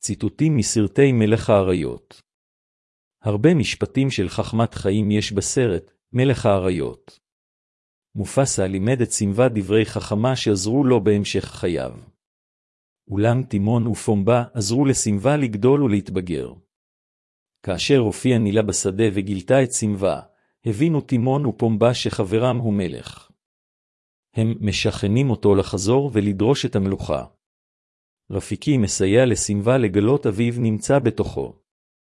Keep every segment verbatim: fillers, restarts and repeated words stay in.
ציטוטים מסרטי מלך האריות. הרבה משפטים של חכמת חיים יש בסרט מלך האריות. מופסה לימד את סימבה דברי חכמה שעזרו לו בהמשך חייו. אולם טימון ופומבה עזרו לסימבה לגדול ולהתבגר. כאשר הופיעה נילה בשדה וגילתה את סימבה, הבינו טימון ופומבה שחברם הוא מלך. הם משכנים אותו לחזור ולדרוש את המלוכה. רפיקי מסייע לסימבה לגלות אביו נמצא בתוכו.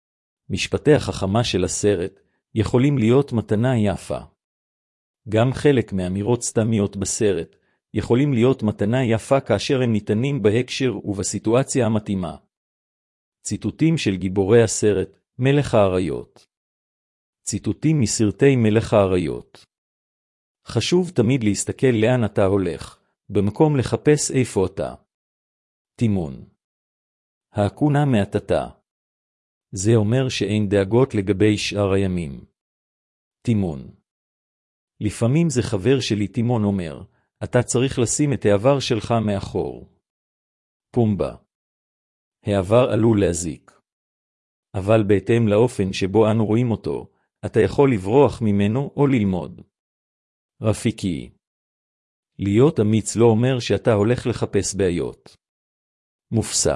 משפטי החכמה של הסרט יכולים להיות מתנה יפה. גם חלק מאמירות סתמיות בסרט יכולים להיות מתנה יפה כאשר הם ניתנים בהקשר ובסיטואציה המתאימה. ציטוטים של גיבורי הסרט מלך האריות. ציטוטים מסרטי מלך האריות. חשוב תמיד להסתכל לאן אתה הולך, במקום לחפש איפה אתה. טימון. האקונה מעטתה. זה אומר שאין דאגות לגבי שאר הימים. טימון. לפעמים זה חבר שלי טימון אומר, אתה צריך לשים את העבר שלך מאחור. פומבה. העבר עלול להזיק. אבל בהתאם לאופן שבו אנו רואים אותו, אתה יכול לברוח ממנו או ללמוד. רפיקי. להיות אמיץ לא אומר שאתה הולך לחפש בעיות. מופסה.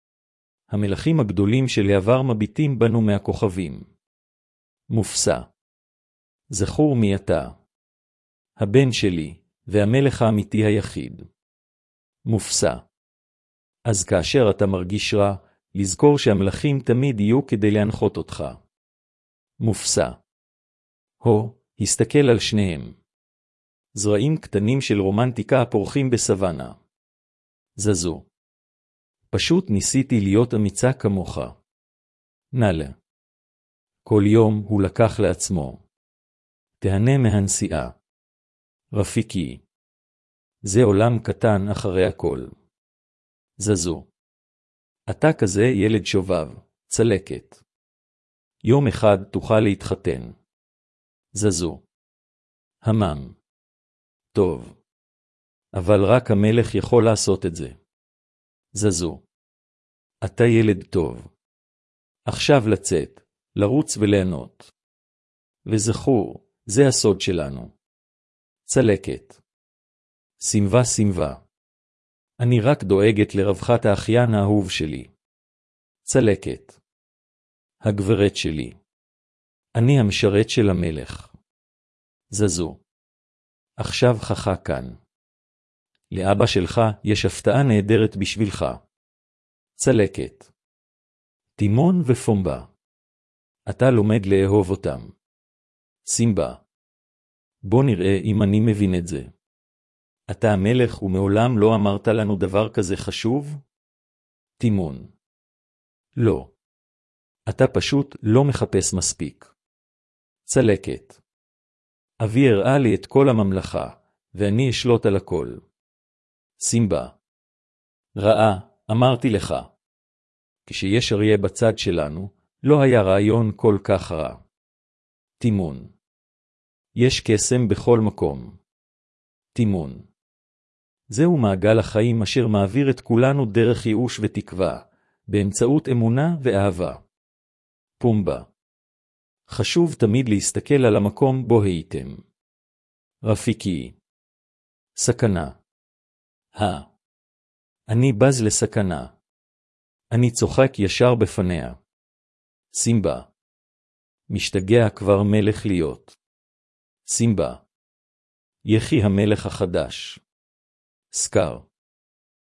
המלכים הגדולים של העבר מביטים בנו מהכוכבים. מופסה. זכור מי אתה. הבן שלי, והמלך האמיתי היחיד. מופסה. אז כאשר אתה מרגיש רע, לזכור שהמלכים תמיד יהיו כדי להנחות אותך. מופסה. הו, הסתכל על שניהם. זרעים קטנים של רומנטיקה הפורחים בסוואנה. זזו. פשוט ניסיתי להיות אמיצה כמוך. נאלה. כל יום הוא לקח לעצמו. תהנה מהנסיעה. רפיקי. זה עולם קטן אחרי הכל. זזו. אתה כזה ילד שובב, צלקת. יום אחד תוכל להתחתן. זזו. המם. טוב. אבל רק המלך יכול לעשות את זה. זזו. אתה ילד טוב. עכשיו לצאת, לרוץ וליהנות. וזכור, זה הסוד שלנו. צלקת. סימבה סימבה. אני רק דואגת לרווחת האחיין האהוב שלי. צלקת. הגברת שלי. אני המשרת של המלך. זזו. עכשיו חכה כאן. לאבא שלך יש הפתעה נהדרת בשבילך. צלקת. טימון ופומבה. אתה לומד לאהוב אותם. סימבה. בוא נראה אם אני מבין את זה. אתה המלך ומעולם לא אמרת לנו דבר כזה חשוב? טימון. לא. אתה פשוט לא מחפש מספיק. צלקת. אבי הראה לי את כל הממלכה, ואני אשלוט על הכל. סימבה. ראה, אמרתי לך. כשיש אריה בצד שלנו, לא היה רעיון כל כך רע. טימון. יש קסם בכל מקום. טימון. זהו מעגל החיים אשר מעביר את כולנו דרך ייאוש ותקווה, באמצעות אמונה ואהבה. פומבה. חשוב תמיד להסתכל על המקום בו הייתם. רפיקי. סכנה. ה. אני בז לסכנה. אני צוחק ישר בפניה. סימבה. משתגע כבר מלך להיות. סימבה. יחי המלך החדש. סקר.